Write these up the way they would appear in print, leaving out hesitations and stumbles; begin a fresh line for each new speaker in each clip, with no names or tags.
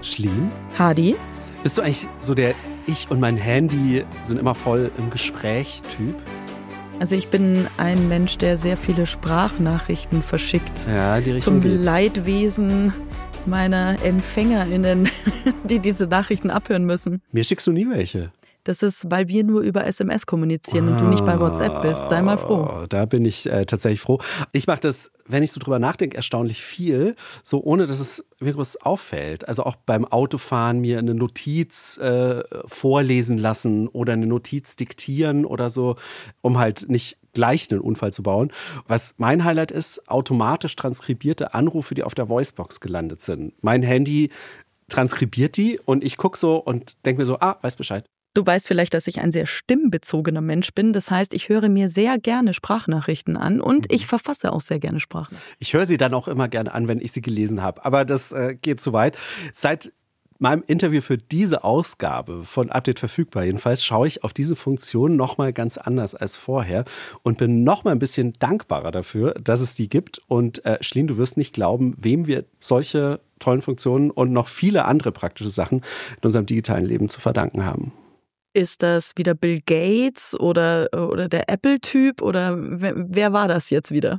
Schleen?
Hadi?
Bist du eigentlich so der Ich und mein Handy sind immer voll im Gespräch-Typ?
Also ich bin ein Mensch, der sehr viele Sprachnachrichten verschickt.
Ja, die Richtung
Zum
geht's.
Leidwesen meiner EmpfängerInnen, die diese Nachrichten abhören müssen.
Mir schickst du nie welche.
Das ist, weil wir nur über SMS kommunizieren und du nicht bei WhatsApp bist. Sei mal froh.
Da bin ich tatsächlich froh. Ich mache das, wenn ich so drüber nachdenke, erstaunlich viel, so ohne dass es mir groß auffällt. Also auch beim Autofahren mir eine Notiz vorlesen lassen oder eine Notiz diktieren oder so, um halt nicht gleich einen Unfall zu bauen. Was mein Highlight ist, automatisch transkribierte Anrufe, die auf der Voicebox gelandet sind. Mein Handy transkribiert die und ich gucke so und denke mir so, weiß Bescheid.
Du weißt vielleicht, dass ich ein sehr stimmbezogener Mensch bin. Das heißt, ich höre mir sehr gerne Sprachnachrichten an und ich verfasse auch sehr gerne Sprachnachrichten.
Ich höre sie dann auch immer gerne an, wenn ich sie gelesen habe. Aber das geht zu weit. Seit meinem Interview für diese Ausgabe von Update verfügbar, jedenfalls schaue ich auf diese Funktion nochmal ganz anders als vorher und bin nochmal ein bisschen dankbarer dafür, dass es die gibt. Und Schleen, du wirst nicht glauben, wem wir solche tollen Funktionen und noch viele andere praktische Sachen in unserem digitalen Leben zu verdanken haben.
Ist das wieder Bill Gates oder der Apple-Typ oder wer war das jetzt wieder?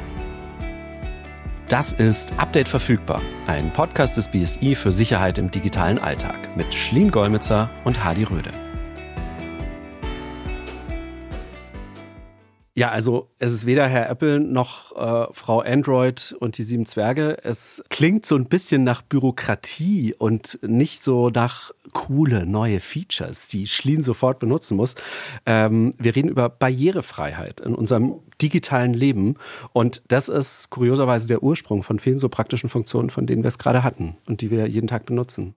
Das ist Update verfügbar, ein Podcast des BSI für Sicherheit im digitalen Alltag mit Schleen Golmitzer und Hadi Röde. Ja, also es ist weder Herr Apple noch Frau Android und die 7 Zwerge. Es klingt so ein bisschen nach Bürokratie und nicht so nach coole neue Features, die Schleen sofort benutzen muss. Wir reden über Barrierefreiheit in unserem digitalen Leben und das ist kurioserweise der Ursprung von vielen so praktischen Funktionen, von denen wir es gerade hatten und die wir jeden Tag benutzen.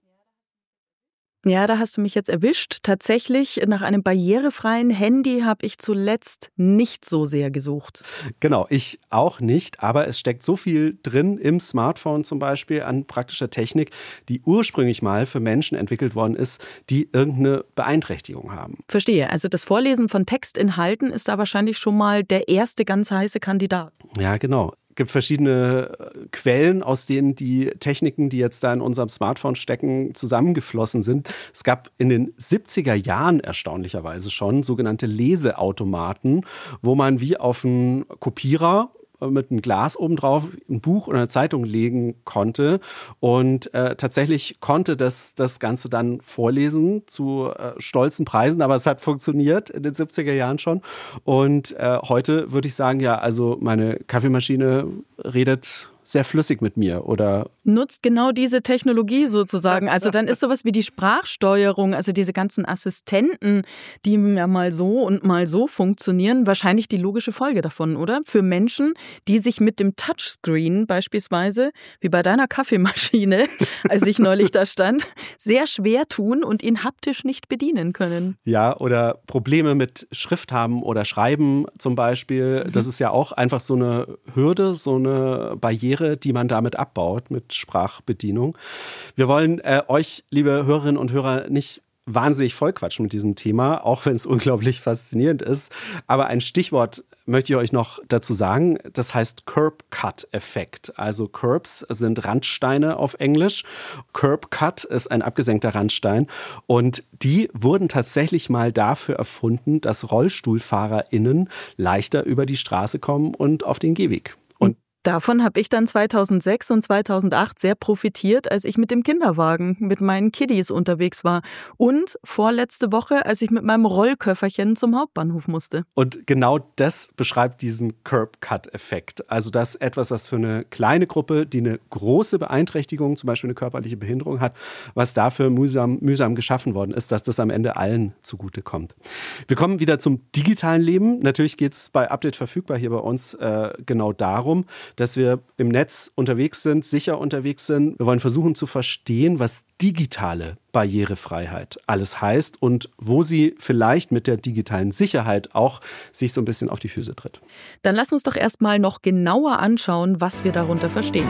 Ja, da hast du mich jetzt erwischt. Tatsächlich, nach einem barrierefreien Handy habe ich zuletzt nicht so sehr gesucht.
Genau, ich auch nicht, aber es steckt so viel drin im Smartphone zum Beispiel an praktischer Technik, die ursprünglich mal für Menschen entwickelt worden ist, die irgendeine Beeinträchtigung haben.
Verstehe, also das Vorlesen von Textinhalten ist da wahrscheinlich schon mal der erste ganz heiße Kandidat.
Ja, genau. Es gibt verschiedene Quellen, aus denen die Techniken, die jetzt da in unserem Smartphone stecken, zusammengeflossen sind. Es gab in den 70er Jahren erstaunlicherweise schon sogenannte Leseautomaten, wo man wie auf einen Kopierer mit einem Glas obendrauf ein Buch oder eine Zeitung legen konnte und tatsächlich konnte das Ganze dann vorlesen zu stolzen Preisen, aber es hat funktioniert in den 70er Jahren schon und heute würde ich sagen, ja, also meine Kaffeemaschine redet sehr flüssig mit mir oder
nutzt genau diese Technologie sozusagen. Also dann ist sowas wie die Sprachsteuerung, also diese ganzen Assistenten, die ja mal so und mal so funktionieren, wahrscheinlich die logische Folge davon, oder? Für Menschen, die sich mit dem Touchscreen beispielsweise, wie bei deiner Kaffeemaschine, als ich neulich da stand, sehr schwer tun und ihn haptisch nicht bedienen können.
Ja, oder Probleme mit Schrift haben oder Schreiben zum Beispiel. Das ist ja auch einfach so eine Hürde, so eine Barriere, die man damit abbaut mit Sprachbedienung. Wir wollen euch, liebe Hörerinnen und Hörer, nicht wahnsinnig vollquatschen mit diesem Thema, auch wenn es unglaublich faszinierend ist. Aber ein Stichwort möchte ich euch noch dazu sagen, das heißt Curb-Cut-Effekt. Also Curbs sind Randsteine auf Englisch. Curb-Cut ist ein abgesenkter Randstein und die wurden tatsächlich mal dafür erfunden, dass RollstuhlfahrerInnen leichter über die Straße kommen und auf den Gehweg. Und
davon habe ich dann 2006 und 2008 sehr profitiert, als ich mit dem Kinderwagen mit meinen Kiddies unterwegs war. Und vorletzte Woche, als ich mit meinem Rollköfferchen zum Hauptbahnhof musste.
Und genau das beschreibt diesen Curb-Cut-Effekt. Also das etwas, was für eine kleine Gruppe, die eine große Beeinträchtigung, zum Beispiel eine körperliche Behinderung hat, was dafür mühsam geschaffen worden ist, dass das am Ende allen zugutekommt. Wir kommen wieder zum digitalen Leben. Natürlich geht es bei Update verfügbar hier bei uns genau darum, dass wir im Netz unterwegs sind, sicher unterwegs sind. Wir wollen versuchen zu verstehen, was digitale Barrierefreiheit alles heißt und wo sie vielleicht mit der digitalen Sicherheit auch sich so ein bisschen auf die Füße tritt.
Dann lass uns doch erstmal noch genauer anschauen, was wir darunter verstehen.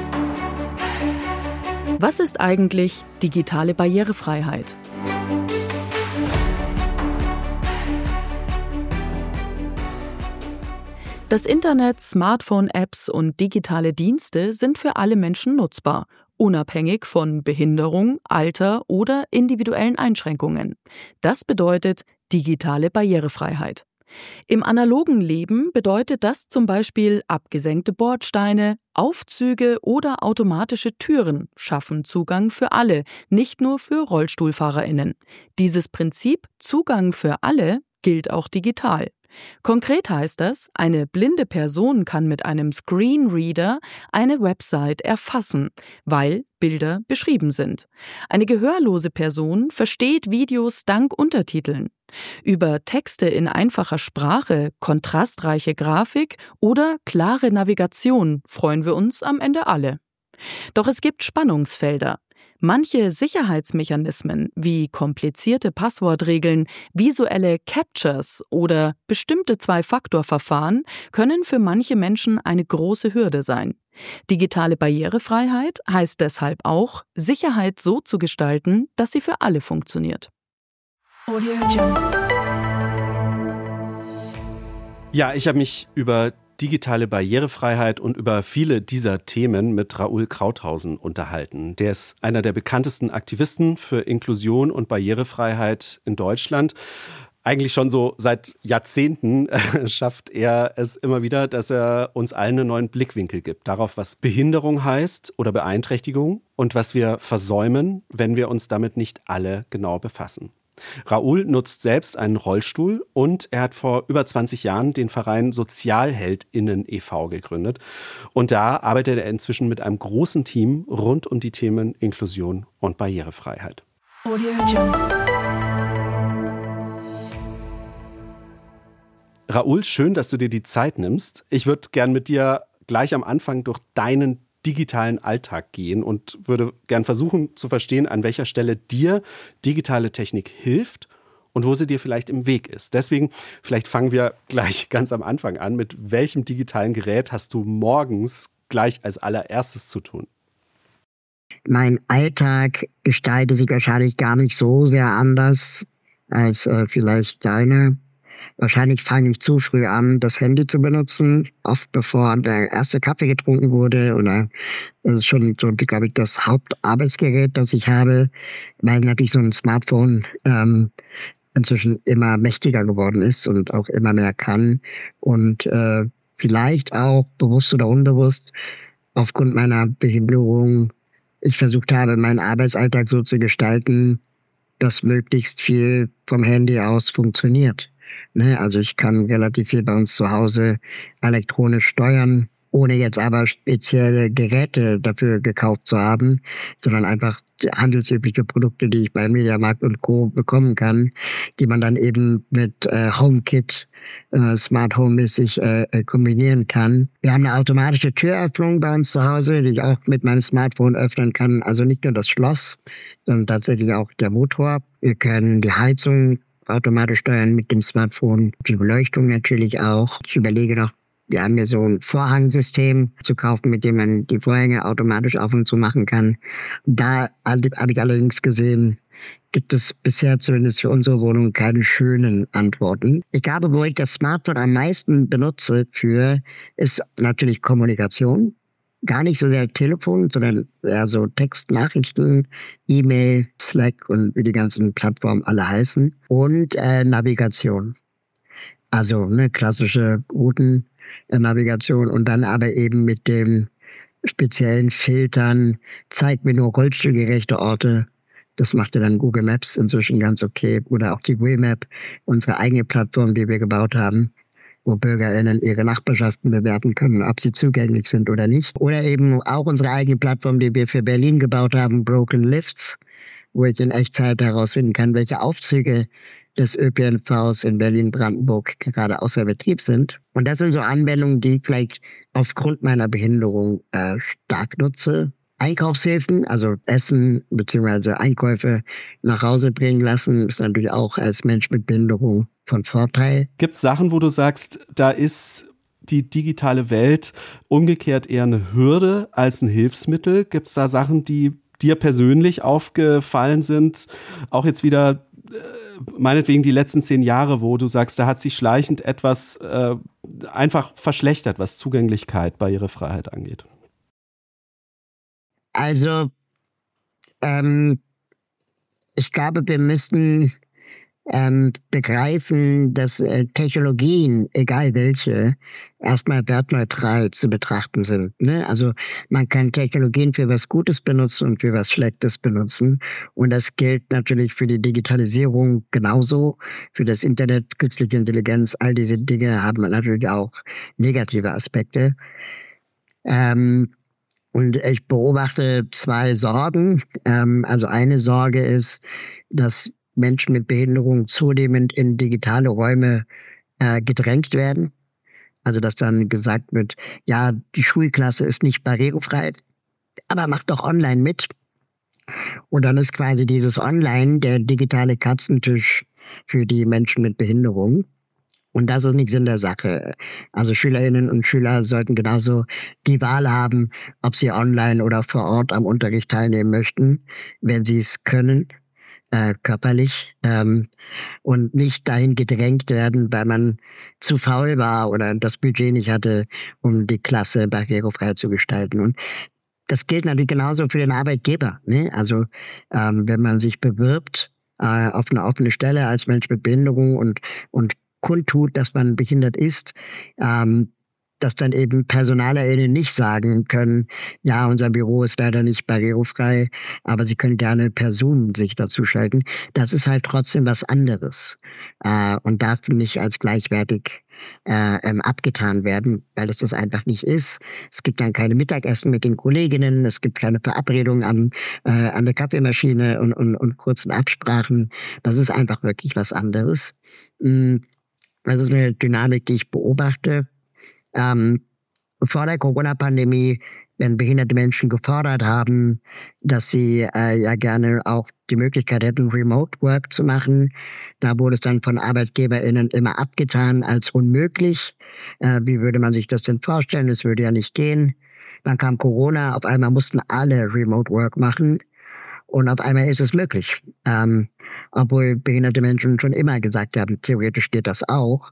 Was ist eigentlich digitale Barrierefreiheit? Das Internet, Smartphone-Apps und digitale Dienste sind für alle Menschen nutzbar unabhängig von Behinderung, Alter oder individuellen Einschränkungen. Das bedeutet digitale Barrierefreiheit. Im analogen Leben bedeutet das zum Beispiel abgesenkte Bordsteine, Aufzüge oder automatische Türen schaffen Zugang für alle, nicht nur für RollstuhlfahrerInnen. Dieses Prinzip Zugang für alle gilt auch digital. Konkret heißt das, eine blinde Person kann mit einem Screenreader eine Website erfassen, weil Bilder beschrieben sind. Eine gehörlose Person versteht Videos dank Untertiteln. Über Texte in einfacher Sprache, kontrastreiche Grafik oder klare Navigation freuen wir uns am Ende alle. Doch es gibt Spannungsfelder. Manche Sicherheitsmechanismen wie komplizierte Passwortregeln, visuelle Captures oder bestimmte Zwei-Faktor-Verfahren können für manche Menschen eine große Hürde sein. Digitale Barrierefreiheit heißt deshalb auch, Sicherheit so zu gestalten, dass sie für alle funktioniert.
Ja, ich habe mich über digitale Barrierefreiheit und über viele dieser Themen mit Raoul Krauthausen unterhalten. Der ist einer der bekanntesten Aktivisten für Inklusion und Barrierefreiheit in Deutschland. Eigentlich schon so seit Jahrzehnten schafft er es immer wieder, dass er uns allen einen neuen Blickwinkel gibt. Darauf, was Behinderung heißt oder Beeinträchtigung und was wir versäumen, wenn wir uns damit nicht alle genau befassen. Raoul nutzt selbst einen Rollstuhl und er hat vor über 20 Jahren den Verein SozialheldInnen e.V. gegründet. Und da arbeitet er inzwischen mit einem großen Team rund um die Themen Inklusion und Barrierefreiheit. Raoul, schön, dass du dir die Zeit nimmst. Ich würde gern mit dir gleich am Anfang durch deinen digitalen Alltag gehen und würde gern versuchen zu verstehen, an welcher Stelle dir digitale Technik hilft und wo sie dir vielleicht im Weg ist. Deswegen, vielleicht fangen wir gleich ganz am Anfang an. Mit welchem digitalen Gerät hast du morgens gleich als allererstes zu tun?
Mein Alltag gestaltet sich wahrscheinlich gar nicht so sehr anders als vielleicht deine. Wahrscheinlich fange ich zu früh an, das Handy zu benutzen, oft bevor der erste Kaffee getrunken wurde. Oder das ist schon so, glaube ich, das Hauptarbeitsgerät, das ich habe, weil natürlich so ein Smartphone inzwischen immer mächtiger geworden ist und auch immer mehr kann. Und vielleicht auch bewusst oder unbewusst aufgrund meiner Behinderung ich versucht habe, meinen Arbeitsalltag so zu gestalten, dass möglichst viel vom Handy aus funktioniert. Also ich kann relativ viel bei uns zu Hause elektronisch steuern, ohne jetzt aber spezielle Geräte dafür gekauft zu haben, sondern einfach handelsübliche Produkte, die ich beim Mediamarkt und Co. bekommen kann, die man dann eben mit HomeKit, Smart Home-mäßig kombinieren kann. Wir haben eine automatische Türöffnung bei uns zu Hause, die ich auch mit meinem Smartphone öffnen kann. Also nicht nur das Schloss, sondern tatsächlich auch der Motor. Wir können die Heizung automatisch steuern mit dem Smartphone, die Beleuchtung natürlich auch. Ich überlege noch, wir haben ja so ein Vorhangsystem zu kaufen, mit dem man die Vorhänge automatisch auf und zu machen kann. Da habe ich allerdings gesehen, gibt es bisher zumindest für unsere Wohnung keine schönen Antworten. Ich glaube, wo ich das Smartphone am meisten benutze ist natürlich Kommunikation. Gar nicht so sehr Telefon, sondern eher so Textnachrichten, E-Mail, Slack und wie die ganzen Plattformen alle heißen. Und Navigation. Also eine klassische Routennavigation und dann aber eben mit dem speziellen Filtern, zeigt mir nur rollstuhlgerechte Orte. Das macht ja dann Google Maps inzwischen ganz okay. Oder auch die Waymapp, unsere eigene Plattform, die wir gebaut haben, wo BürgerInnen ihre Nachbarschaften bewerten können, ob sie zugänglich sind oder nicht. Oder eben auch unsere eigene Plattform, die wir für Berlin gebaut haben, Broken Lifts, wo ich in Echtzeit herausfinden kann, welche Aufzüge des ÖPNVs in Berlin-Brandenburg gerade außer Betrieb sind. Und das sind so Anwendungen, die ich vielleicht aufgrund meiner Behinderung stark nutze. Einkaufshilfen, also Essen bzw. Einkäufe nach Hause bringen lassen, ist natürlich auch als Mensch mit Behinderung von Vorteil.
Gibt es Sachen, wo du sagst, da ist die digitale Welt umgekehrt eher eine Hürde als ein Hilfsmittel? Gibt es da Sachen, die dir persönlich aufgefallen sind? Auch jetzt wieder meinetwegen die letzten 10 Jahre, wo du sagst, da hat sich schleichend etwas einfach verschlechtert, was Zugänglichkeit, Barrierefreiheit angeht.
Also ich glaube, wir müssen begreifen, dass Technologien, egal welche, erstmal wertneutral zu betrachten sind. Ne? Also man kann Technologien für was Gutes benutzen und für was Schlechtes benutzen. Und das gilt natürlich für die Digitalisierung genauso, für das Internet, künstliche Intelligenz, all diese Dinge haben natürlich auch negative Aspekte. Und ich beobachte zwei Sorgen. Also eine Sorge ist, dass Menschen mit Behinderung zunehmend in digitale Räume gedrängt werden. Also dass dann gesagt wird, ja, die Schulklasse ist nicht barrierefrei, aber macht doch online mit. Und dann ist quasi dieses Online der digitale Katzentisch für die Menschen mit Behinderung. Und das ist nicht Sinn der Sache. Also Schülerinnen und Schüler sollten genauso die Wahl haben, ob sie online oder vor Ort am Unterricht teilnehmen möchten, wenn sie es können. Körperlich und nicht dahin gedrängt werden, weil man zu faul war oder das Budget nicht hatte, um die Klasse barrierefrei zu gestalten. Und das gilt natürlich genauso für den Arbeitgeber. Ne? Also wenn man sich bewirbt auf eine offene Stelle als Mensch mit Behinderung und kundtut, dass man behindert ist, dass dann eben PersonalerInnen nicht sagen können, ja, unser Büro ist leider nicht barrierefrei, aber sie können gerne per Zoom sich dazu schalten. Das ist halt trotzdem was anderes und darf nicht als gleichwertig abgetan werden, weil es das einfach nicht ist. Es gibt dann keine Mittagessen mit den Kolleginnen, es gibt keine Verabredung an der Kaffeemaschine und kurzen Absprachen. Das ist einfach wirklich was anderes. Das ist eine Dynamik, die ich beobachte. Vor der Corona-Pandemie, wenn behinderte Menschen gefordert haben, dass sie ja gerne auch die Möglichkeit hätten, Remote Work zu machen, da wurde es dann von ArbeitgeberInnen immer abgetan als unmöglich. Wie würde man sich das denn vorstellen? Das würde ja nicht gehen. Dann kam Corona, auf einmal mussten alle Remote Work machen und auf einmal ist es möglich. Obwohl behinderte Menschen schon immer gesagt haben, theoretisch geht das auch.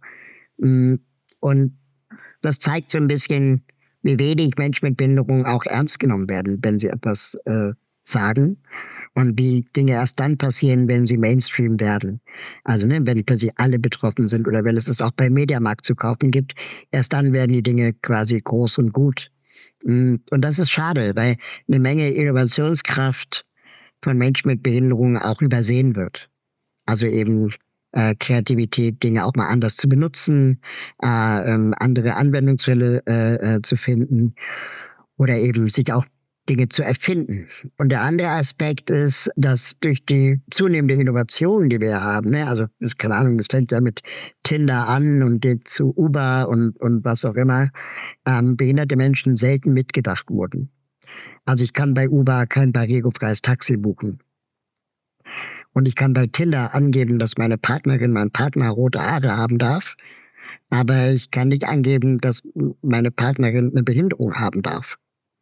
Und das zeigt so ein bisschen, wie wenig Menschen mit Behinderung auch ernst genommen werden, wenn sie etwas sagen. Und wie Dinge erst dann passieren, wenn sie Mainstream werden. Also wenn plötzlich alle betroffen sind oder wenn es das auch beim Mediamarkt zu kaufen gibt, erst dann werden die Dinge quasi groß und gut. Und das ist schade, weil eine Menge Innovationskraft von Menschen mit Behinderung auch übersehen wird. Also eben Kreativität, Dinge auch mal anders zu benutzen, andere Anwendungsfälle zu finden oder eben sich auch Dinge zu erfinden. Und der andere Aspekt ist, dass durch die zunehmende Innovation, die wir haben, also keine Ahnung, das fängt ja mit Tinder an und geht zu Uber und was auch immer, behinderte Menschen selten mitgedacht wurden. Also ich kann bei Uber kein barrierefreies Taxi buchen. Und ich kann bei Tinder angeben, dass meine Partnerin, mein Partner rote Haare haben darf. Aber ich kann nicht angeben, dass meine Partnerin eine Behinderung haben darf.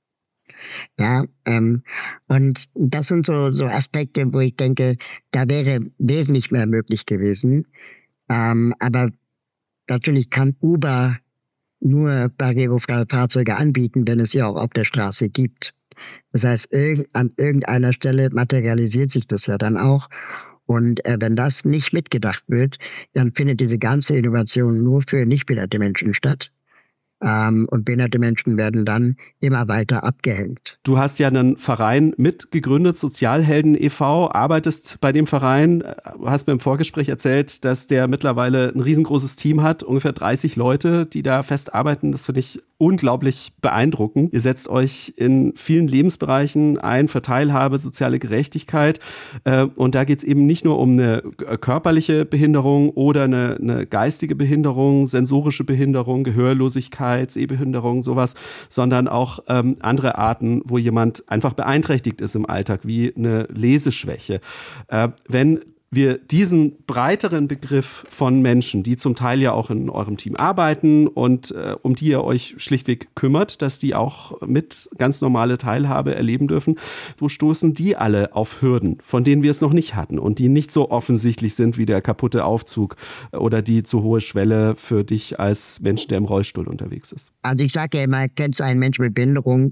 Ja, und das sind so Aspekte, wo ich denke, da wäre wesentlich mehr möglich gewesen. Aber natürlich kann Uber nur barrierefreie Fahrzeuge anbieten, wenn es sie auch auf der Straße gibt. Das heißt, an irgendeiner Stelle materialisiert sich das ja dann auch. Und wenn das nicht mitgedacht wird, dann findet diese ganze Innovation nur für nicht behinderte Menschen statt. Und behinderte Menschen werden dann immer weiter abgehängt.
Du hast ja einen Verein mitgegründet, Sozialhelden e.V., arbeitest bei dem Verein, hast mir im Vorgespräch erzählt, dass der mittlerweile ein riesengroßes Team hat, ungefähr 30 Leute, die da fest arbeiten. Das finde ich unglaublich beeindruckend. Ihr setzt euch in vielen Lebensbereichen ein für Teilhabe, soziale Gerechtigkeit. Und da geht es eben nicht nur um eine körperliche Behinderung oder eine geistige Behinderung, sensorische Behinderung, Gehörlosigkeit, Sehbehinderung, sowas, sondern auch andere Arten, wo jemand einfach beeinträchtigt ist im Alltag, wie eine Leseschwäche. Wenn wir diesen breiteren Begriff von Menschen, die zum Teil ja auch in eurem Team arbeiten und um die ihr euch schlichtweg kümmert, dass die auch mit ganz normale Teilhabe erleben dürfen, wo stoßen die alle auf Hürden, von denen wir es noch nicht hatten und die nicht so offensichtlich sind wie der kaputte Aufzug oder die zu hohe Schwelle für dich als Mensch, der im Rollstuhl unterwegs ist?
Also ich sage ja immer, kennst du einen Menschen mit Behinderung,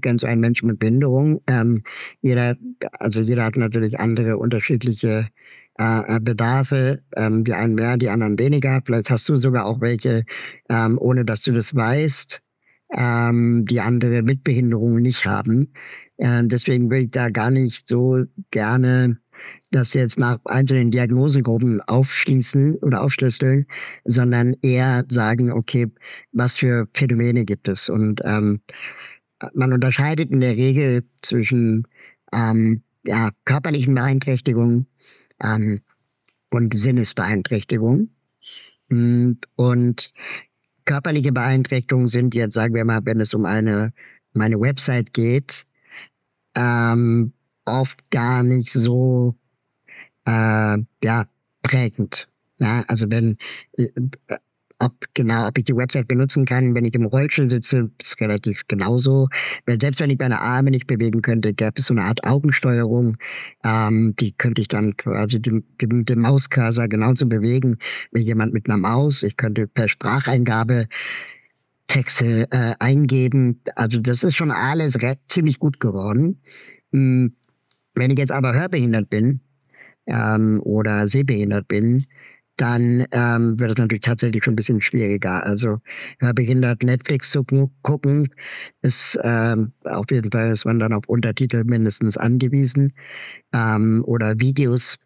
jeder hat natürlich andere unterschiedliche Bedarfe, die einen mehr, die anderen weniger. Vielleicht hast du sogar auch welche, ohne dass du das weißt, die andere mit Behinderungen nicht haben. Deswegen will ich da gar nicht so gerne das jetzt nach einzelnen Diagnosegruppen aufschließen oder aufschlüsseln, sondern eher sagen, okay, was für Phänomene gibt es? Und man unterscheidet in der Regel zwischen körperlichen Beeinträchtigungen und Sinnesbeeinträchtigungen. Und körperliche Beeinträchtigungen sind jetzt, sagen wir mal, wenn es um meine Website geht, oft gar nicht so prägend. Ja, also ob ich die Website benutzen kann, wenn ich im Rollstuhl sitze, ist relativ genauso. Weil selbst wenn ich meine Arme nicht bewegen könnte, gäbe es so eine Art Augensteuerung, die könnte ich dann quasi den Mauscursor genauso bewegen wie jemand mit einer Maus. Ich könnte per Spracheingabe Texte eingeben. Also das ist schon alles ziemlich gut geworden. Wenn ich jetzt aber hörbehindert bin oder sehbehindert bin, dann wird es natürlich tatsächlich schon ein bisschen schwieriger. Also hörbehindert Netflix zu gucken, ist auf jeden Fall ist man dann auf Untertitel mindestens angewiesen. Oder Videos,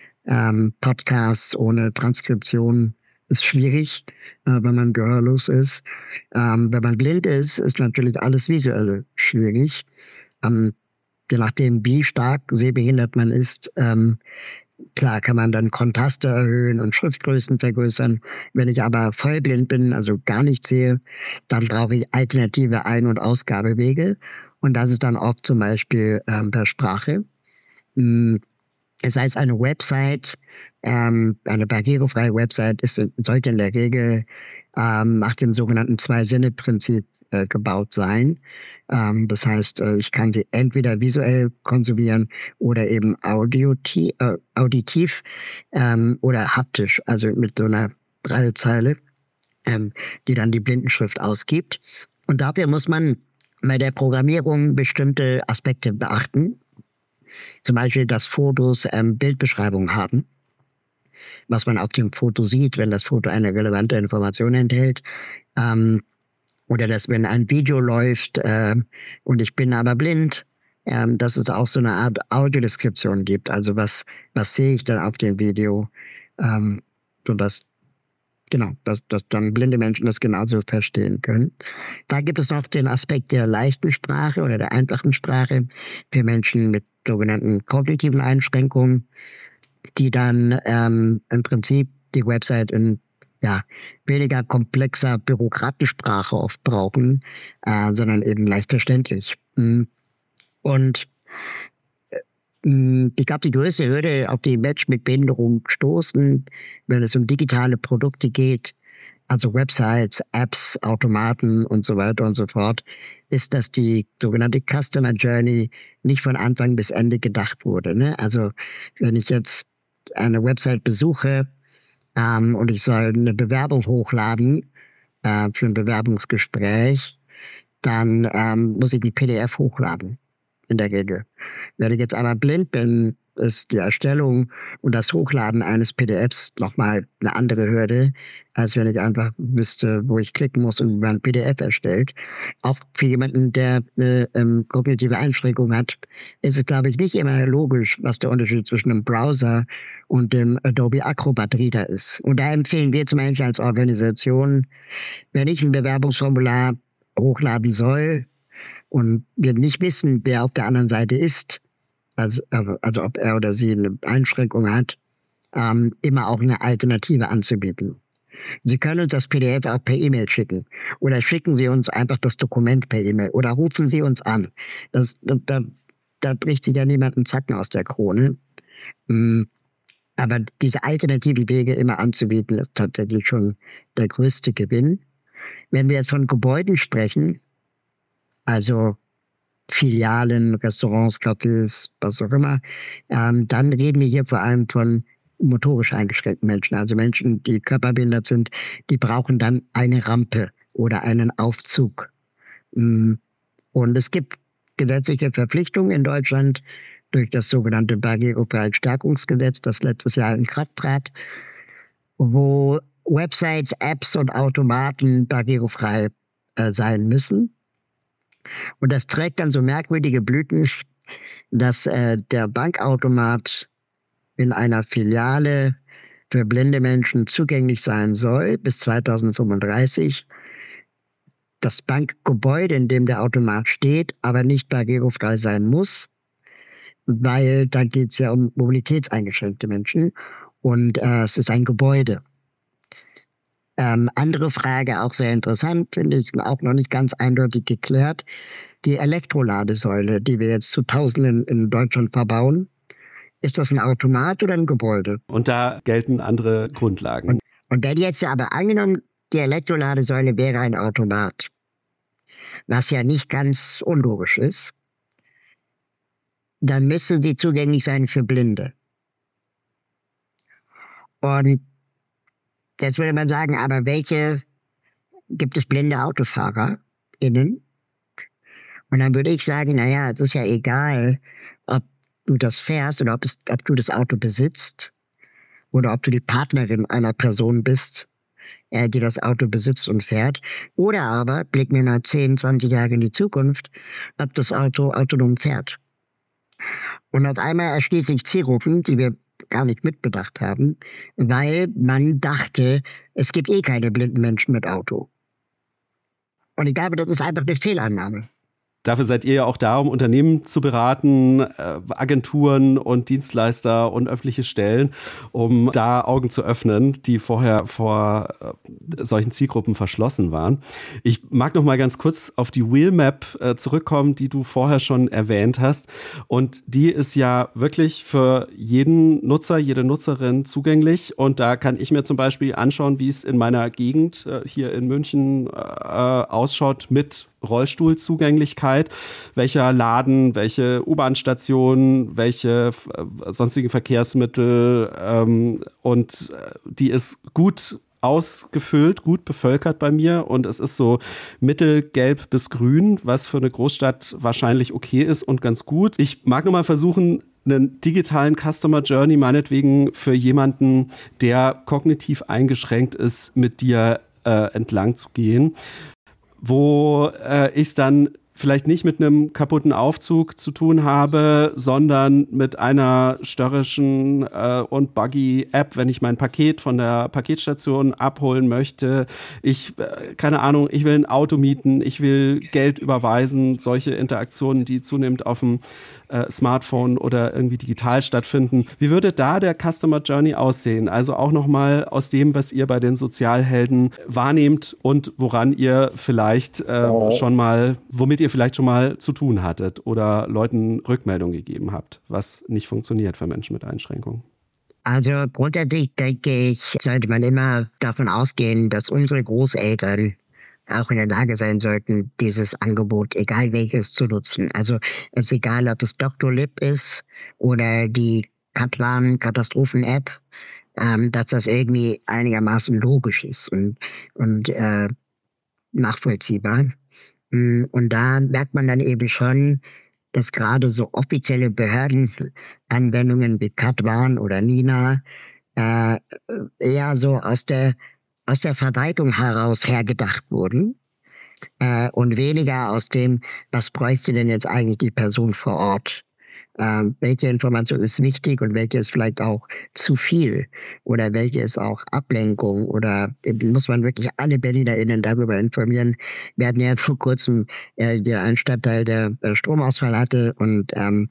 Podcasts ohne Transkription ist schwierig, wenn man gehörlos ist. Wenn man blind ist, ist natürlich alles Visuelle schwierig. Je nachdem, wie stark sehbehindert man ist, klar kann man dann Kontraste erhöhen und Schriftgrößen vergrößern. Wenn ich aber vollblind bin, also gar nicht sehe, dann brauche ich alternative Ein- und Ausgabewege. Und das ist dann oft zum Beispiel per Sprache. Das heißt, eine Website, eine barrierefreie Website sollte in der Regel nach dem sogenannten Zwei-Sinne-Prinzip gebaut sein. Das heißt, ich kann sie entweder visuell konsumieren oder eben auditiv oder haptisch, also mit so einer Braillezeile, die dann die Blindenschrift ausgibt. Und dafür muss man bei der Programmierung bestimmte Aspekte beachten. Zum Beispiel, dass Fotos Bildbeschreibungen haben, was man auf dem Foto sieht, wenn das Foto eine relevante Information enthält. Oder dass, wenn ein Video läuft und ich bin aber blind, dass es auch so eine Art Audiodeskription gibt. Also was sehe ich dann auf dem Video, sodass dann blinde Menschen das genauso verstehen können. Da gibt es noch den Aspekt der leichten Sprache oder der einfachen Sprache für Menschen mit sogenannten kognitiven Einschränkungen, die dann im Prinzip die Website in weniger komplexer Bürokratensprache oft brauchen, sondern eben leicht verständlich. Und ich glaube, die größte Hürde, auf die Menschen mit Behinderung stoßen, wenn es um digitale Produkte geht, also Websites, Apps, Automaten und so weiter und so fort, ist, dass die sogenannte Customer Journey nicht von Anfang bis Ende gedacht wurde. Ne? Also wenn ich jetzt eine Website besuche, und ich soll eine Bewerbung hochladen für ein Bewerbungsgespräch, dann muss ich ein PDF hochladen, in der Regel. Wenn ich jetzt aber blind bin, ist die Erstellung und das Hochladen eines PDFs nochmal eine andere Hürde, als wenn ich einfach wüsste, wo ich klicken muss und wie man ein PDF erstellt. Auch für jemanden, der eine kognitive Einschränkung hat, ist es, glaube ich, nicht immer logisch, was der Unterschied zwischen einem Browser und dem Adobe Acrobat Reader ist. Und da empfehlen wir zum Beispiel als Organisation, wenn ich ein Bewerbungsformular hochladen soll und wir nicht wissen, wer auf der anderen Seite ist, also ob er oder sie eine Einschränkung hat, immer auch eine Alternative anzubieten. Sie können uns das PDF auch per E-Mail schicken oder schicken Sie uns einfach das Dokument per E-Mail oder rufen Sie uns an. Da bricht sich ja niemand einen Zacken aus der Krone. Aber diese alternativen Wege immer anzubieten, ist tatsächlich schon der größte Gewinn. Wenn wir jetzt von Gebäuden sprechen, also Filialen, Restaurants, Cafés, was auch immer, dann reden wir hier vor allem von motorisch eingeschränkten Menschen. Also Menschen, die körperbehindert sind, die brauchen dann eine Rampe oder einen Aufzug. Und es gibt gesetzliche Verpflichtungen in Deutschland durch das sogenannte Barrierefreiheitsstärkungsgesetz, das letztes Jahr in Kraft trat, wo Websites, Apps und Automaten barrierefrei sein müssen. Und das trägt dann so merkwürdige Blüten, dass der Bankautomat in einer Filiale für blinde Menschen zugänglich sein soll bis 2035. Das Bankgebäude, in dem der Automat steht, aber nicht barrierefrei sein muss, weil da geht es ja um mobilitätseingeschränkte Menschen und es ist ein Gebäude. Andere Frage, auch sehr interessant, finde ich, auch noch nicht ganz eindeutig geklärt, die Elektroladesäule, die wir jetzt zu Tausenden in Deutschland verbauen. Ist das ein Automat oder ein Gebäude?
Und da gelten andere Grundlagen.
Und wenn jetzt aber angenommen, die Elektroladesäule wäre ein Automat, was ja nicht ganz unlogisch ist, dann müsste sie zugänglich sein für Blinde. Und jetzt würde man sagen, aber gibt es blinde AutofahrerInnen? Und dann würde ich sagen, naja, es ist ja egal, ob du das fährst oder ob du das Auto besitzt oder ob du die Partnerin einer Person bist, die das Auto besitzt und fährt. Oder aber, blicken wir mal 10, 20 Jahre in die Zukunft, ob das Auto autonom fährt. Und auf einmal erschließt sich Zielgruppen, die wir gar nicht mitbedacht haben, weil man dachte, es gibt eh keine blinden Menschen mit Auto. Und ich glaube, das ist einfach eine Fehlannahme.
Dafür seid ihr ja auch da, um Unternehmen zu beraten, Agenturen und Dienstleister und öffentliche Stellen, um da Augen zu öffnen, die vorher vor solchen Zielgruppen verschlossen waren. Ich mag noch mal ganz kurz auf die Wheelmap zurückkommen, die du vorher schon erwähnt hast. Und die ist ja wirklich für jeden Nutzer, jede Nutzerin zugänglich. Und da kann ich mir zum Beispiel anschauen, wie es in meiner Gegend hier in München ausschaut mit Rollstuhlzugänglichkeit, welcher Laden, welche U-Bahn-Station, welche sonstigen Verkehrsmittel und die ist gut ausgefüllt, gut bevölkert bei mir und es ist so mittelgelb bis grün, was für eine Großstadt wahrscheinlich okay ist und ganz gut. Ich mag nochmal versuchen, einen digitalen Customer Journey meinetwegen für jemanden, der kognitiv eingeschränkt ist, mit dir entlang zu gehen, wo ich es dann vielleicht nicht mit einem kaputten Aufzug zu tun habe, sondern mit einer störrischen und buggy App, wenn ich mein Paket von der Paketstation abholen möchte. Keine Ahnung, ich will ein Auto mieten, ich will Geld überweisen, solche Interaktionen, die zunehmend auf dem Smartphone oder irgendwie digital stattfinden. Wie würde da der Customer Journey aussehen? Also auch nochmal aus dem, was ihr bei den Sozialhelden wahrnehmt und woran ihr vielleicht womit ihr vielleicht schon mal zu tun hattet oder Leuten Rückmeldung gegeben habt, was nicht funktioniert für Menschen mit Einschränkungen.
Also grundsätzlich denke ich, sollte man immer davon ausgehen, dass unsere Großeltern auch in der Lage sein sollten, dieses Angebot, egal welches, zu nutzen. Also es ist egal, ob es Dr. Lib ist oder die Katwan-Katastrophen-App, dass das irgendwie einigermaßen logisch ist und nachvollziehbar. Und da merkt man dann eben schon, dass gerade so offizielle Behördenanwendungen wie Katwan oder Nina eher so aus der Verwaltung heraus hergedacht wurden und weniger aus dem, was bräuchte denn jetzt eigentlich die Person vor Ort. Welche Information ist wichtig und welche ist vielleicht auch zu viel oder welche ist auch Ablenkung oder muss man wirklich alle BerlinerInnen darüber informieren. Wir hatten ja vor kurzem einen Stadtteil, der Stromausfall hatte und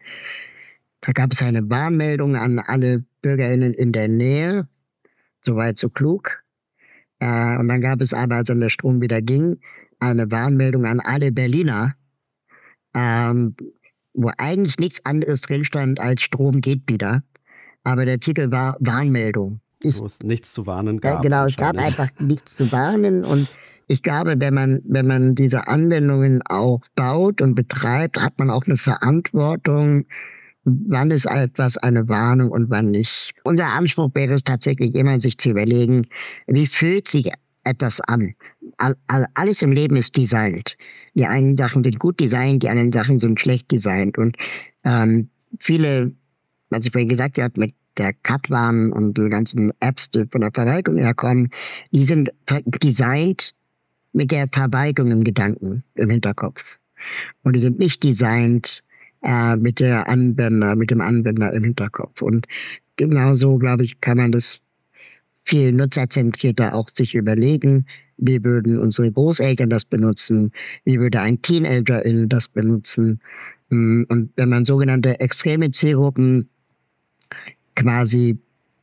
da gab es eine Warnmeldung an alle BürgerInnen in der Nähe, soweit so klug. Und dann gab es aber, als dann der Strom wieder ging, eine Warnmeldung an alle Berliner, wo eigentlich nichts anderes drin stand als Strom geht wieder. aber der Titel war Warnmeldung.
Wo es nichts zu warnen gab.
Genau, es gab einfach nichts zu warnen und ich glaube, wenn man diese Anwendungen auch baut und betreibt, hat man auch eine Verantwortung, wann ist etwas eine Warnung und wann nicht. Unser Anspruch wäre es tatsächlich immer, sich zu überlegen, wie fühlt sich etwas an? Alles im Leben ist designt. Die einen Sachen sind gut designt, die anderen Sachen sind schlecht designt. Und viele, was ich vorhin gesagt habe, mit der Katwan und die ganzen Apps, die von der Verwaltung herkommen, die sind designt mit der Verwaltung im Gedanken, im Hinterkopf. Und die sind nicht designt mit dem Anwender im Hinterkopf. Und genauso, glaube ich, kann man das viel nutzerzentrierter auch sich überlegen. Wie würden unsere Großeltern das benutzen? Wie würde ein Teenager das benutzen? Und wenn man sogenannte extreme Zielgruppen quasi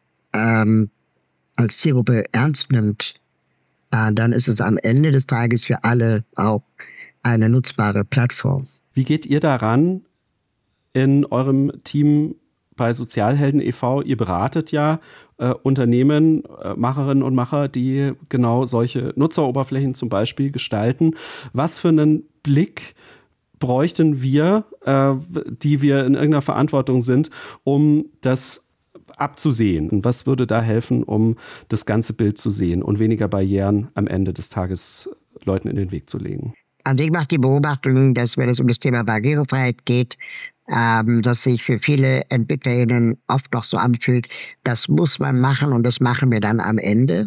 als Zielgruppe ernst nimmt, dann ist es am Ende des Tages für alle auch eine nutzbare Plattform.
Wie geht ihr daran in eurem Team bei Sozialhelden e.V.? Ihr beratet ja Unternehmen, Macherinnen und Macher, die genau solche Nutzeroberflächen zum Beispiel gestalten. Was für einen Blick bräuchten wir, die wir in irgendeiner Verantwortung sind, um das abzusehen? Und was würde da helfen, um das ganze Bild zu sehen und weniger Barrieren am Ende des Tages Leuten in den Weg zu legen?
Also ich mache die Beobachtung, dass wenn es um das Thema Barrierefreiheit geht, dass sich für viele EntwicklerInnen oft noch so anfühlt, das muss man machen und das machen wir dann am Ende.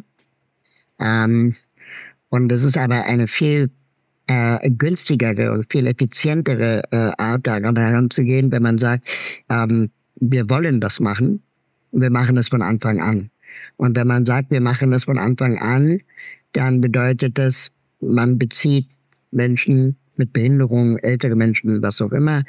Und es ist aber eine viel günstigere und viel effizientere Art, daran heranzugehen, wenn man sagt, wir wollen das machen. Wir machen es von Anfang an. Und wenn man sagt, wir machen das von Anfang an, dann bedeutet das, man bezieht Menschen mit Behinderung, ältere Menschen, was auch immer,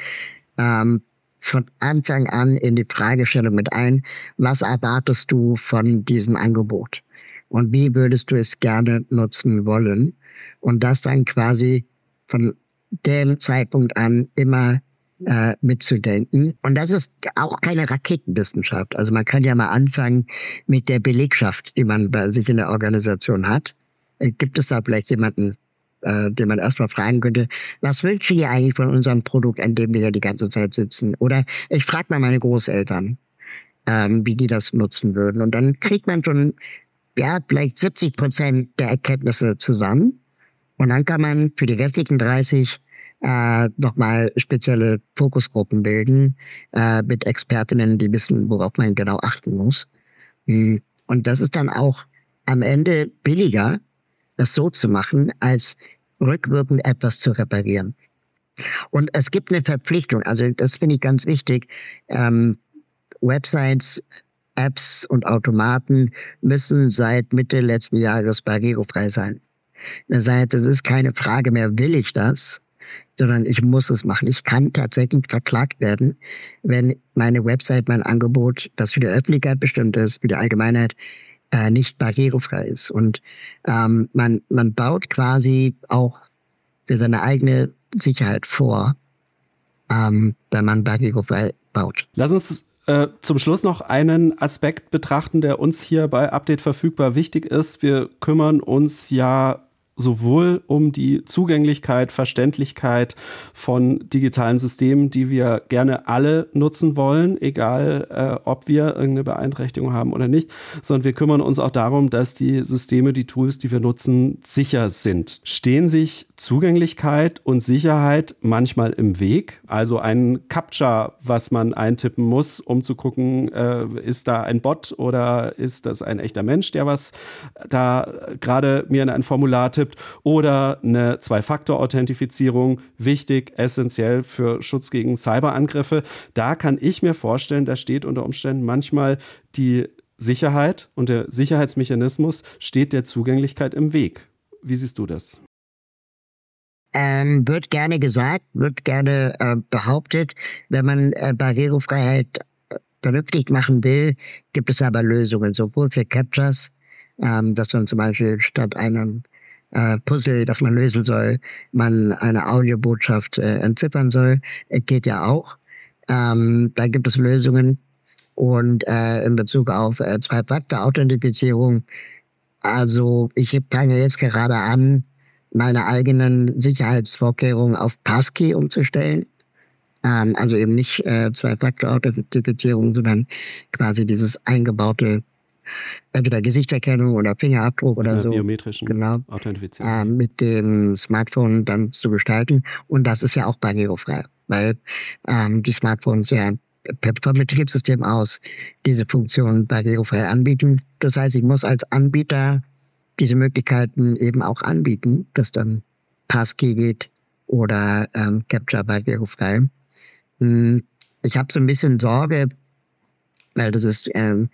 von Anfang an in die Fragestellung mit ein, was erwartest du von diesem Angebot? Und wie würdest du es gerne nutzen wollen? Und das dann quasi von dem Zeitpunkt an immer mitzudenken. Und das ist auch keine Raketenwissenschaft. Also man kann ja mal anfangen mit der Belegschaft, die man bei sich in der Organisation hat. Gibt es da vielleicht jemanden, den man erstmal fragen könnte, was wünschen die eigentlich von unserem Produkt, an dem wir ja die ganze Zeit sitzen? Oder ich frage mal meine Großeltern, wie die das nutzen würden. Und dann kriegt man schon vielleicht 70% der Erkenntnisse zusammen. Und dann kann man für die restlichen 30 nochmal spezielle Fokusgruppen bilden mit Expertinnen, die wissen, worauf man genau achten muss. Und das ist dann auch am Ende billiger, das so zu machen, als rückwirkend etwas zu reparieren. Und es gibt eine Verpflichtung, also das finde ich ganz wichtig, Websites, Apps und Automaten müssen seit Mitte letzten Jahres barrierefrei sein. Das heißt, es ist keine Frage mehr, will ich das, sondern ich muss es machen. Ich kann tatsächlich verklagt werden, wenn meine Website, mein Angebot, das für die Öffentlichkeit bestimmt ist, für die Allgemeinheit, nicht barrierefrei ist. Und man baut quasi auch für seine eigene Sicherheit vor, wenn man barrierefrei baut.
Lass uns zum Schluss noch einen Aspekt betrachten, der uns hier bei Update verfügbar wichtig ist. Wir kümmern uns ja sowohl um die Zugänglichkeit, Verständlichkeit von digitalen Systemen, die wir gerne alle nutzen wollen, egal ob wir irgendeine Beeinträchtigung haben oder nicht, sondern wir kümmern uns auch darum, dass die Systeme, die Tools, die wir nutzen, sicher sind. Stehen sich Zugänglichkeit und Sicherheit manchmal im Weg? Also ein CAPTCHA, was man eintippen muss, um zu gucken, ist da ein Bot oder ist das ein echter Mensch, der was da gerade mir in ein Formular tippt, oder eine Zwei-Faktor-Authentifizierung, wichtig, essentiell für Schutz gegen Cyberangriffe. Da kann ich mir vorstellen, da steht unter Umständen manchmal die Sicherheit und der Sicherheitsmechanismus steht der Zugänglichkeit im Weg. Wie siehst du das?
Wird gerne gesagt, wird gerne behauptet, wenn man Barrierefreiheit vernünftig machen will, gibt es aber Lösungen, sowohl für CAPTCHAs, dass man zum Beispiel statt einem Puzzle, das man lösen soll, man eine Audiobotschaft entziffern soll, geht ja auch. Da gibt es Lösungen. Und in Bezug auf Zwei-Faktor-Authentifizierung, also ich fange jetzt gerade an, meine eigenen Sicherheitsvorkehrungen auf Passkey umzustellen. Also eben nicht Zwei-Faktor-Authentifizierung, sondern quasi dieses eingebaute, entweder Gesichtserkennung oder Fingerabdruck oder so.
Biometrischen Authentifizierung.
Mit dem Smartphone dann zu gestalten. Und das ist ja auch barrierefrei, weil die Smartphones ja vom Betriebssystem aus diese Funktion barrierefrei anbieten. Das heißt, ich muss als Anbieter diese Möglichkeiten eben auch anbieten, dass dann Passkey geht oder Captcha barrierefrei. Ich habe so ein bisschen Sorge, weil das ist im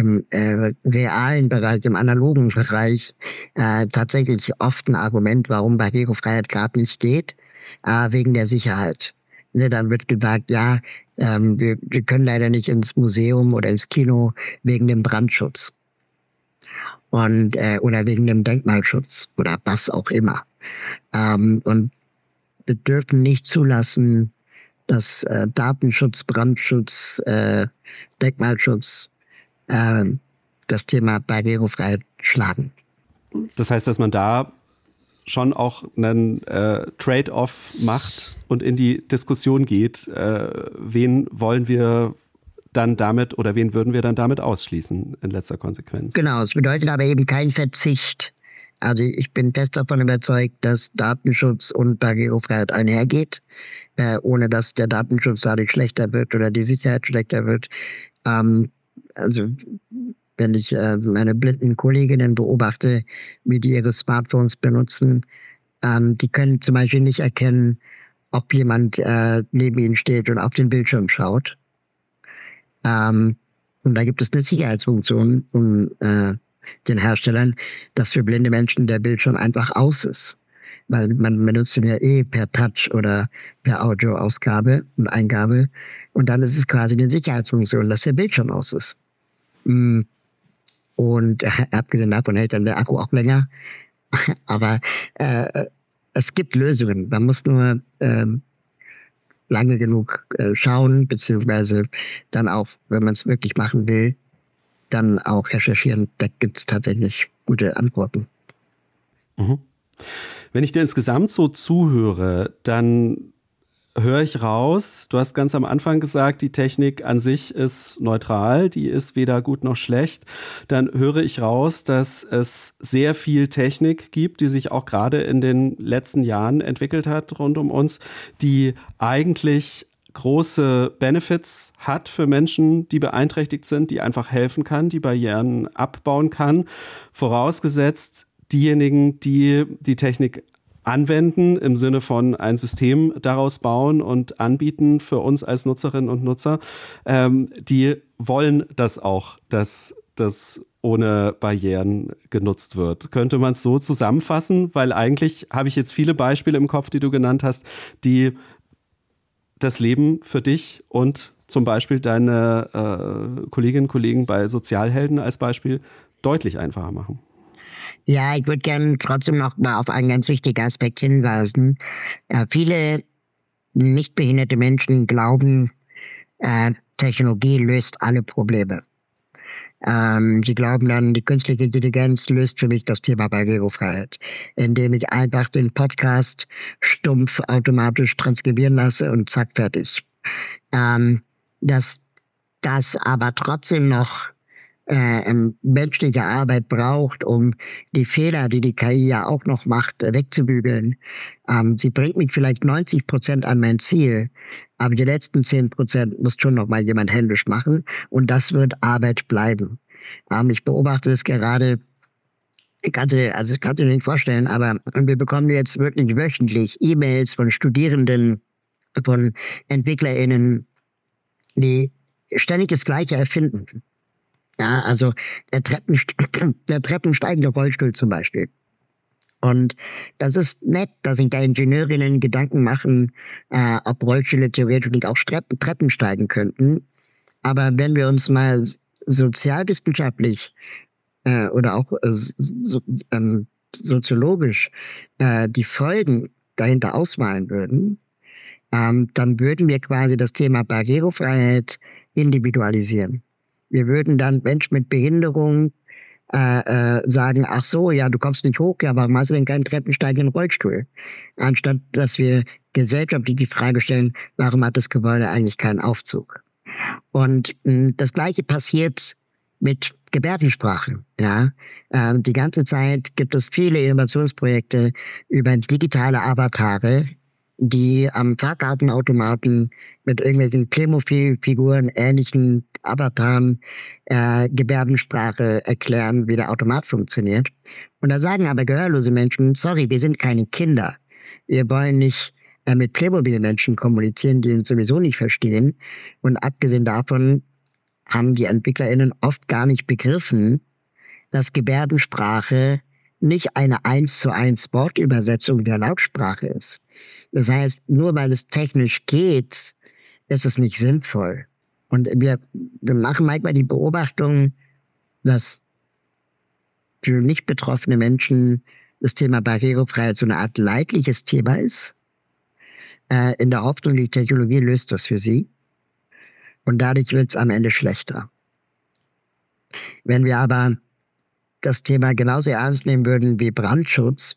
realen Bereich, im analogen Bereich tatsächlich oft ein Argument, warum Barrierefreiheit gerade nicht geht, wegen der Sicherheit. Ne, dann wird gesagt, ja, wir können leider nicht ins Museum oder ins Kino wegen dem Brandschutz und oder wegen dem Denkmalschutz oder was auch immer. Und wir dürfen nicht zulassen, dass Datenschutz, Brandschutz, Denkmalschutz das Thema Barrierefreiheit schlagen.
Das heißt, dass man da schon auch einen Trade-off macht und in die Diskussion geht, wen wollen wir dann damit oder wen würden wir dann damit ausschließen in letzter Konsequenz?
Genau, es bedeutet aber eben kein Verzicht. Also ich bin fest davon überzeugt, dass Datenschutz und Barrierefreiheit einhergeht, ohne dass der Datenschutz dadurch schlechter wird oder die Sicherheit schlechter wird. Also wenn ich meine blinden Kolleginnen beobachte, wie die ihre Smartphones benutzen, die können zum Beispiel nicht erkennen, ob jemand neben ihnen steht und auf den Bildschirm schaut. Und da gibt es eine Sicherheitsfunktion von den Herstellern, dass für blinde Menschen der Bildschirm einfach aus ist. Weil man benutzt ihn ja per Touch oder per Audioausgabe und Eingabe. Und dann ist es quasi eine Sicherheitsfunktion, dass der Bildschirm aus ist. Und abgesehen davon hält dann der Akku auch länger. Aber es gibt Lösungen. Man muss nur lange genug schauen, beziehungsweise dann auch, wenn man es wirklich machen will, dann auch recherchieren. Da gibt es tatsächlich gute Antworten.
Mhm. Wenn ich dir insgesamt so zuhöre, dann höre ich raus, du hast ganz am Anfang gesagt, die Technik an sich ist neutral, die ist weder gut noch schlecht. Dann höre ich raus, dass es sehr viel Technik gibt, die sich auch gerade in den letzten Jahren entwickelt hat rund um uns, die eigentlich große Benefits hat für Menschen, die beeinträchtigt sind, die einfach helfen kann, die Barrieren abbauen kann, vorausgesetzt diejenigen, die die Technik anwenden, im Sinne von ein System daraus bauen und anbieten für uns als Nutzerinnen und Nutzer, die wollen das auch, dass das ohne Barrieren genutzt wird. Könnte man es so zusammenfassen? Weil eigentlich habe ich jetzt viele Beispiele im Kopf, die du genannt hast, die das Leben für dich und zum Beispiel deine Kolleginnen und Kollegen bei Sozialhelden als Beispiel deutlich einfacher machen.
Ja, ich würde gerne trotzdem noch mal auf einen ganz wichtigen Aspekt hinweisen. Viele nicht behinderte Menschen glauben, Technologie löst alle Probleme. Sie glauben dann, die künstliche Intelligenz löst für mich das Thema Barrierefreiheit, indem ich einfach den Podcast stumpf automatisch transkribieren lasse und zack, fertig. Dass das aber trotzdem noch menschliche Arbeit braucht, um die Fehler, die die KI ja auch noch macht, wegzubügeln. Sie bringt mich vielleicht 90% an mein Ziel, aber die letzten 10% muss schon noch mal jemand händisch machen und das wird Arbeit bleiben. Ich beobachte es gerade, kannst du dir nicht vorstellen, aber wir bekommen jetzt wirklich wöchentlich E-Mails von Studierenden, von EntwicklerInnen, die ständig das Gleiche erfinden. Ja, also der treppensteigende Rollstuhl zum Beispiel. Und das ist nett, dass sich da Ingenieurinnen Gedanken machen, ob Rollstühle theoretisch nicht auch Treppen steigen könnten. Aber wenn wir uns mal sozialwissenschaftlich oder auch soziologisch die Folgen dahinter ausmalen würden, dann würden wir quasi das Thema Barrierefreiheit individualisieren. Wir würden dann Menschen mit Behinderung sagen, ach so, ja, du kommst nicht hoch, ja, warum hast du denn keinen treppensteigenden Rollstuhl? Anstatt, dass wir gesellschaftlich die Frage stellen, warum hat das Gebäude eigentlich keinen Aufzug? Und das Gleiche passiert mit Gebärdensprache. Ja, die ganze Zeit gibt es viele Innovationsprojekte über digitale Avatare, die am Fahrkartenautomaten mit irgendwelchen Playmobil-Figuren, ähnlichen Avataren, Gebärdensprache erklären, wie der Automat funktioniert. Und da sagen aber gehörlose Menschen, sorry, wir sind keine Kinder. Wir wollen nicht mit Playmobil-Menschen kommunizieren, die uns sowieso nicht verstehen. Und abgesehen davon haben die EntwicklerInnen oft gar nicht begriffen, dass Gebärdensprache nicht eine 1:1 Wortübersetzung der Lautsprache ist. Das heißt, nur weil es technisch geht, ist es nicht sinnvoll. Und wir machen manchmal die Beobachtung, dass für nicht betroffene Menschen das Thema Barrierefreiheit so eine Art leidliches Thema ist. In der Hoffnung, die Technologie löst das für sie. Und dadurch wird es am Ende schlechter. Wenn wir aber das Thema genauso ernst nehmen würden wie Brandschutz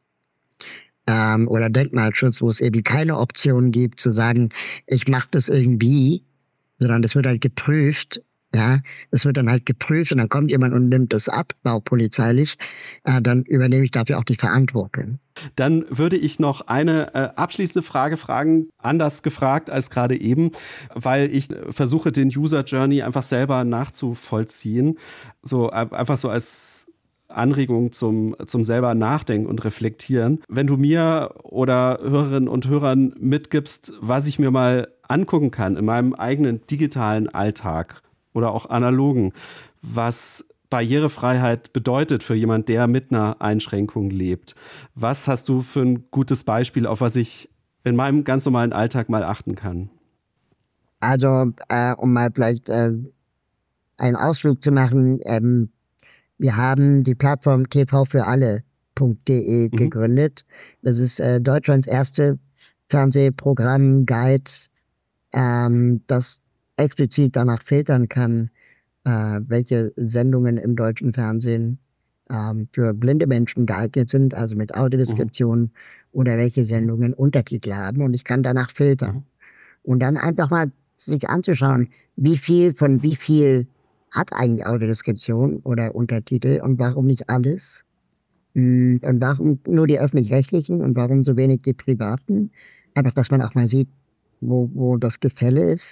oder Denkmalschutz, wo es eben keine Option gibt, zu sagen, ich mache das irgendwie, sondern das wird halt geprüft. Ja, das wird dann halt geprüft und dann kommt jemand und nimmt das ab, baupolizeilich, dann übernehme ich dafür auch die Verantwortung.
Dann würde ich noch eine abschließende Frage fragen, anders gefragt als gerade eben, weil ich versuche, den User Journey einfach selber nachzuvollziehen, so einfach so als Anregung zum selber Nachdenken und Reflektieren. Wenn du mir oder Hörerinnen und Hörern mitgibst, was ich mir mal angucken kann in meinem eigenen digitalen Alltag oder auch analogen, was Barrierefreiheit bedeutet für jemand, der mit einer Einschränkung lebt. Was hast du für ein gutes Beispiel, auf was ich in meinem ganz normalen Alltag mal achten kann?
Also, um mal vielleicht einen Ausflug zu machen, wir haben die Plattform tvfürAlle.de gegründet. Das ist Deutschlands erste Fernsehprogramm, Guide, das explizit danach filtern kann, welche Sendungen im deutschen Fernsehen für blinde Menschen geeignet sind, also mit Audiodeskription, oder welche Sendungen Untertitel haben. Und ich kann danach filtern. Und dann einfach mal sich anzuschauen, wie viel hat eigentlich Audiodeskription oder Untertitel und warum nicht alles? Und warum nur die Öffentlich-Rechtlichen und warum so wenig die Privaten? Einfach, dass man auch mal sieht, wo das Gefälle ist.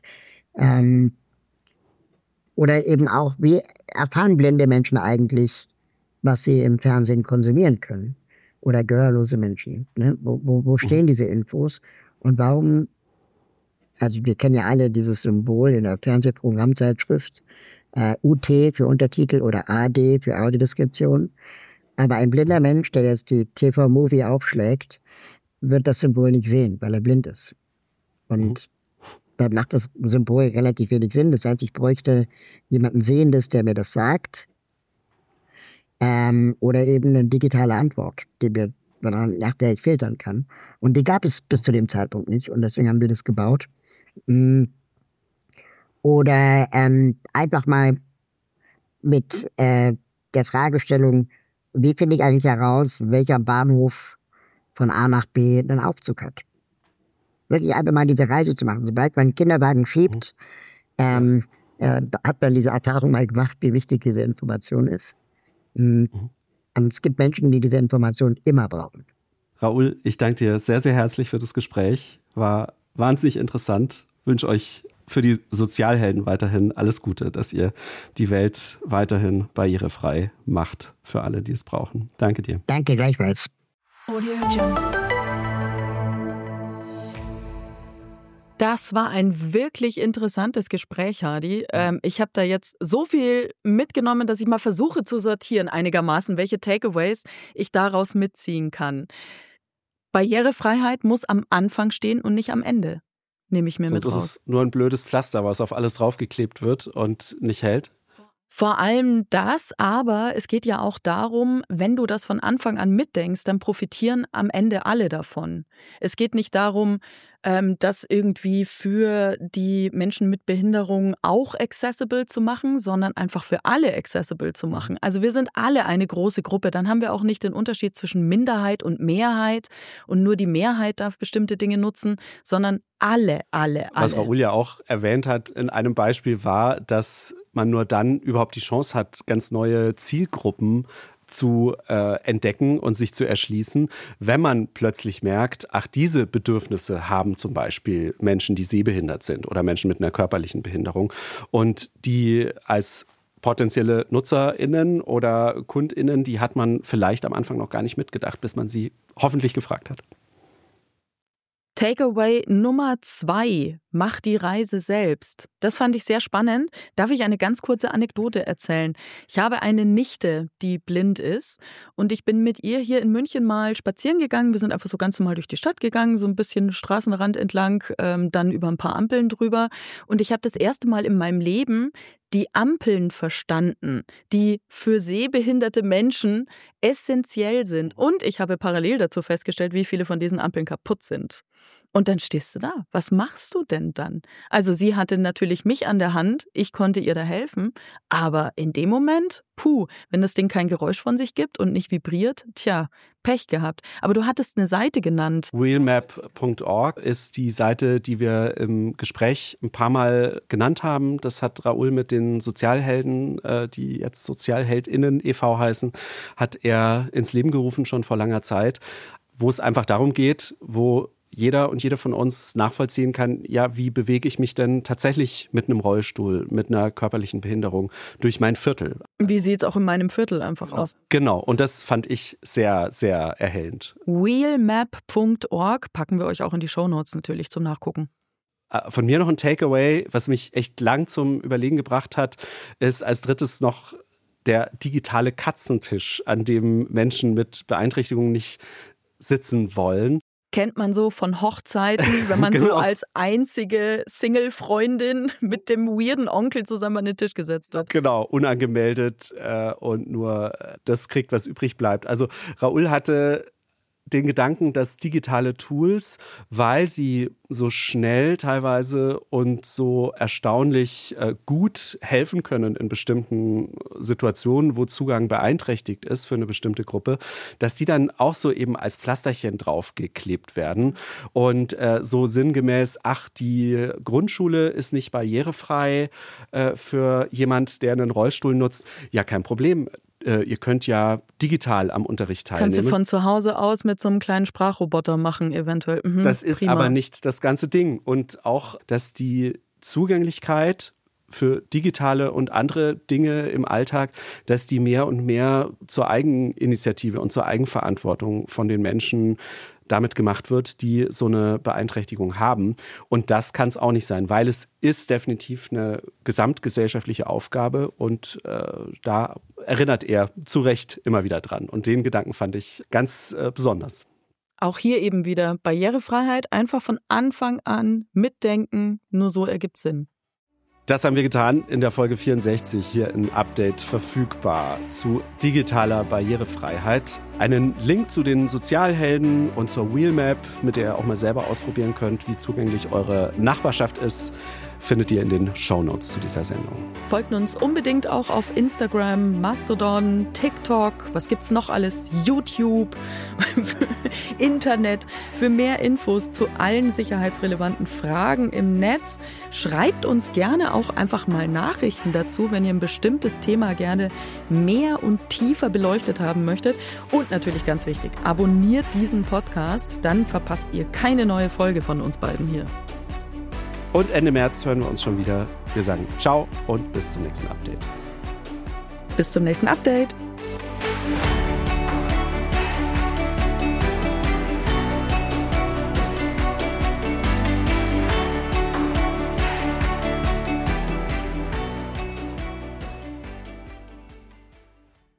Oder eben auch, wie erfahren blinde Menschen eigentlich, was sie im Fernsehen konsumieren können? Oder gehörlose Menschen. Ne? Wo stehen diese Infos? Und warum, also wir kennen ja alle dieses Symbol in der Fernsehprogrammzeitschrift, UT für Untertitel oder AD für Audiodeskription. Aber ein blinder Mensch, der jetzt die TV-Movie aufschlägt, wird das Symbol nicht sehen, weil er blind ist. Und dann macht das Symbol relativ wenig Sinn. Das heißt, ich bräuchte jemanden Sehendes, der mir das sagt. Oder eben eine digitale Antwort, nach der ich filtern kann. Und die gab es bis zu dem Zeitpunkt nicht. Und deswegen haben wir das gebaut. Oder einfach mal mit der Fragestellung, wie finde ich eigentlich heraus, welcher Bahnhof von A nach B einen Aufzug hat? Wirklich einfach mal diese Reise zu machen. Sobald man einen Kinderwagen schiebt, hat man diese Erfahrung mal gemacht, wie wichtig diese Information ist. Und es gibt Menschen, die diese Information immer brauchen.
Raoul, ich danke dir sehr, sehr herzlich für das Gespräch. War wahnsinnig interessant. Ich wünsche euch für die Sozialhelden weiterhin alles Gute, dass ihr die Welt weiterhin barrierefrei macht für alle, die es brauchen. Danke dir.
Danke gleichfalls.
Das war ein wirklich interessantes Gespräch, Hadi. Ich habe da jetzt so viel mitgenommen, dass ich mal versuche zu sortieren einigermaßen, welche Takeaways ich daraus mitziehen kann. Barrierefreiheit muss am Anfang stehen und nicht am Ende. Nehme ich mir mit raus.
Sonst ist es nur ein blödes Pflaster, was auf alles draufgeklebt wird und nicht hält.
Vor allem das, aber es geht ja auch darum, wenn du das von Anfang an mitdenkst, dann profitieren am Ende alle davon. Es geht nicht darum, das irgendwie für die Menschen mit Behinderung auch accessible zu machen, sondern einfach für alle accessible zu machen. Also wir sind alle eine große Gruppe, dann haben wir auch nicht den Unterschied zwischen Minderheit und Mehrheit und nur die Mehrheit darf bestimmte Dinge nutzen, sondern alle.
Was Raoul ja auch erwähnt hat in einem Beispiel war, dass man nur dann überhaupt die Chance hat, ganz neue Zielgruppen zu entdecken und sich zu erschließen, wenn man plötzlich merkt, ach, diese Bedürfnisse haben zum Beispiel Menschen, die sehbehindert sind oder Menschen mit einer körperlichen Behinderung und die als potenzielle NutzerInnen oder KundInnen, die hat man vielleicht am Anfang noch gar nicht mitgedacht, bis man sie hoffentlich gefragt hat.
Takeaway Nummer 2, mach die Reise selbst. Das fand ich sehr spannend. Darf ich eine ganz kurze Anekdote erzählen? Ich habe eine Nichte, die blind ist und ich bin mit ihr hier in München mal spazieren gegangen. Wir sind einfach so ganz normal durch die Stadt gegangen, so ein bisschen Straßenrand entlang, dann über ein paar Ampeln drüber. Und ich habe das erste Mal in meinem Leben die Ampeln verstanden, die für sehbehinderte Menschen essentiell sind. Und ich habe parallel dazu festgestellt, wie viele von diesen Ampeln kaputt sind. Und dann stehst du da. Was machst du denn dann? Also sie hatte natürlich mich an der Hand, ich konnte ihr da helfen, aber in dem Moment, wenn das Ding kein Geräusch von sich gibt und nicht vibriert, Pech gehabt. Aber du hattest eine Seite genannt.
Wheelmap.org ist die Seite, die wir im Gespräch ein paar Mal genannt haben. Das hat Raoul mit den Sozialhelden, die jetzt SozialheldInnen e.V. heißen, hat er ins Leben gerufen, schon vor langer Zeit, wo es einfach darum geht, wo jeder und jede von uns nachvollziehen kann, ja, wie bewege ich mich denn tatsächlich mit einem Rollstuhl, mit einer körperlichen Behinderung durch mein Viertel?
Wie sieht es auch in meinem Viertel einfach aus?
Genau, und das fand ich sehr, sehr erhellend.
Wheelmap.org packen wir euch auch in die Shownotes natürlich zum Nachgucken.
Von mir noch ein Takeaway, was mich echt lang zum Überlegen gebracht hat, ist als drittes noch der digitale Katzentisch, an dem Menschen mit Beeinträchtigungen nicht sitzen wollen.
Kennt man so von Hochzeiten, wenn man so als einzige Single-Freundin mit dem weirden Onkel zusammen an den Tisch gesetzt wird.
Genau, unangemeldet und nur das kriegt, was übrig bleibt. Also Raoul hatte den Gedanken, dass digitale Tools, weil sie so schnell teilweise und so erstaunlich gut helfen können in bestimmten Situationen, wo Zugang beeinträchtigt ist für eine bestimmte Gruppe, dass die dann auch so eben als Pflasterchen draufgeklebt werden und so sinngemäß, ach, die Grundschule ist nicht barrierefrei für jemand, der einen Rollstuhl nutzt. Ja, kein Problem. Ihr könnt ja digital am Unterricht teilnehmen.
Kannst du von zu Hause aus mit so einem kleinen Sprachroboter machen eventuell.
Das ist prima. Aber nicht das ganze Ding. Und auch, dass die Zugänglichkeit für digitale und andere Dinge im Alltag, dass die mehr und mehr zur Eigeninitiative und zur Eigenverantwortung von den Menschen damit gemacht wird, die so eine Beeinträchtigung haben. Und das kann es auch nicht sein, weil es ist definitiv eine gesamtgesellschaftliche Aufgabe und da erinnert er zu Recht immer wieder dran. Und den Gedanken fand ich ganz besonders.
Auch hier eben wieder Barrierefreiheit, einfach von Anfang an mitdenken, nur so ergibt Sinn.
Das haben wir getan in der Folge 64, hier im Update verfügbar zu digitaler Barrierefreiheit. Einen Link zu den Sozialhelden und zur Wheelmap, mit der ihr auch mal selber ausprobieren könnt, wie zugänglich eure Nachbarschaft ist, findet ihr in den Shownotes zu dieser Sendung.
Folgt uns unbedingt auch auf Instagram, Mastodon, TikTok, was gibt's noch alles? YouTube, Internet. Für mehr Infos zu allen sicherheitsrelevanten Fragen im Netz, schreibt uns gerne auch einfach mal Nachrichten dazu, wenn ihr ein bestimmtes Thema gerne mehr und tiefer beleuchtet haben möchtet. Und natürlich ganz wichtig, abonniert diesen Podcast, dann verpasst ihr keine neue Folge von uns beiden hier.
Und Ende März hören wir uns schon wieder. Wir sagen ciao und bis zum nächsten Update.
Bis zum nächsten Update.